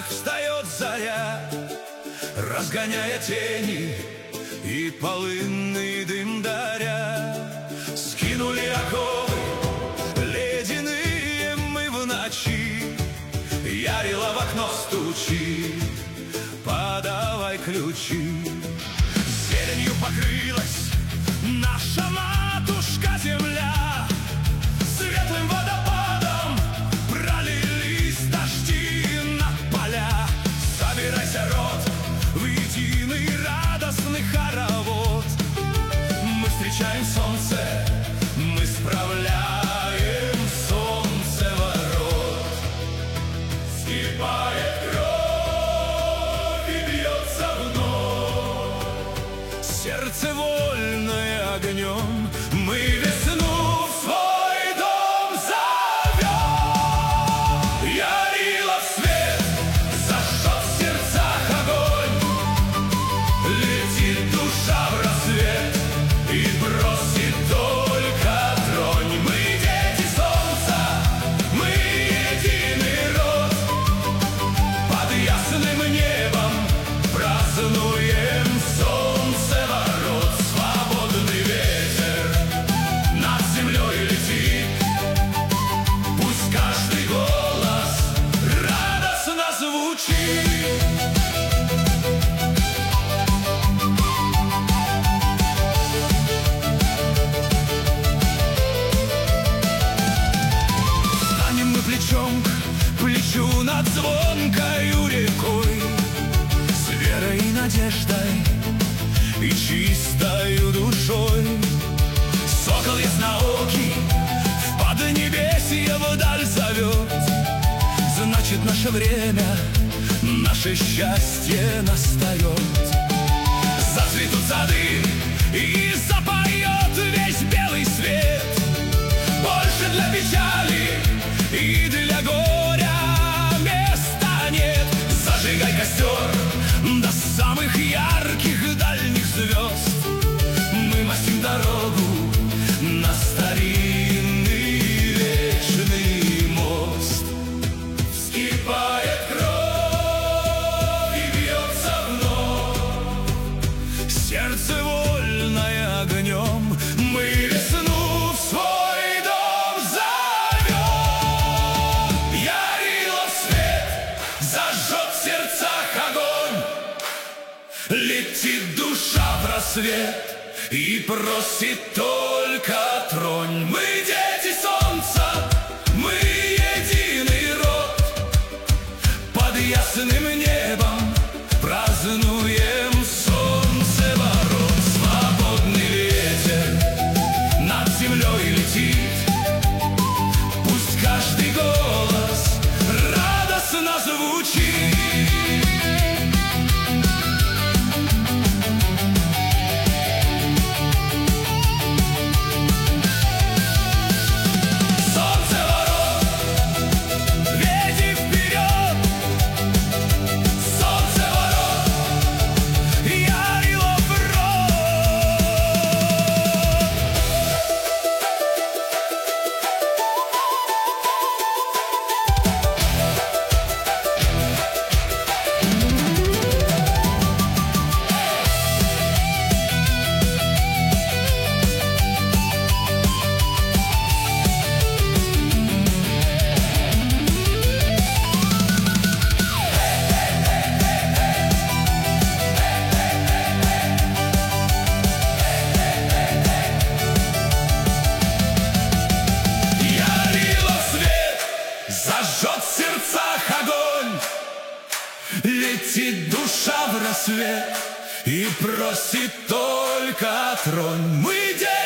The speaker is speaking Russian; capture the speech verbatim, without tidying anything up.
небах встает заря, разгоняя тени и полынный дым даря. Скинули оковы ледяные мы в ночи, ярила в окно стучи, подавай ключи. Зеленью покрылась наша матушка земля, светлым водопадом пролились дожди на поля. Собирайся, род, в единый радостный хоровод. Мы встречаем солнце, мы справляем солнцеворот. Вскипает кровь и бьется вновь, сердце вольное огнем. Мы весну в свой дом зовем. Ярилов свет зажжет в сердцах огонь, летит душа в рассвет и бросит только тронь. Мы дети солнца, мы единый род, под ясным небом празднуем солнцеворот. Свободный ветер над землей летит, пусть каждый голос радостно звучит. Станем мы плечом к плечу над звонкою рекой, с верой и надеждой и чистою душой. Сокол ясноокий в поднебесье вдаль зовет, значит, наше время, наше счастье настает. Зацветут сады и запоет весь белый свет, больше для печали и для горя места нет. Зажигай костер до самых ярких дальних звезд, мы мостим дорогу на старинный вечный мост. Вскипает кровь и бьется вновь, сердце вольное огнем. Мы весну в свой дом зовем. Ярилов свет зажжет в сердцах огонь, летит душа в рассвет и просит только тронь. Мы дети солнца, мы единый род, под ясным небом празднуем солнцеворот. Свободный ветер над землей летит, пусть каждый голос радостно звучит. Зажжет в сердцах огонь, летит душа в рассвет и просит только тронь. Мы дети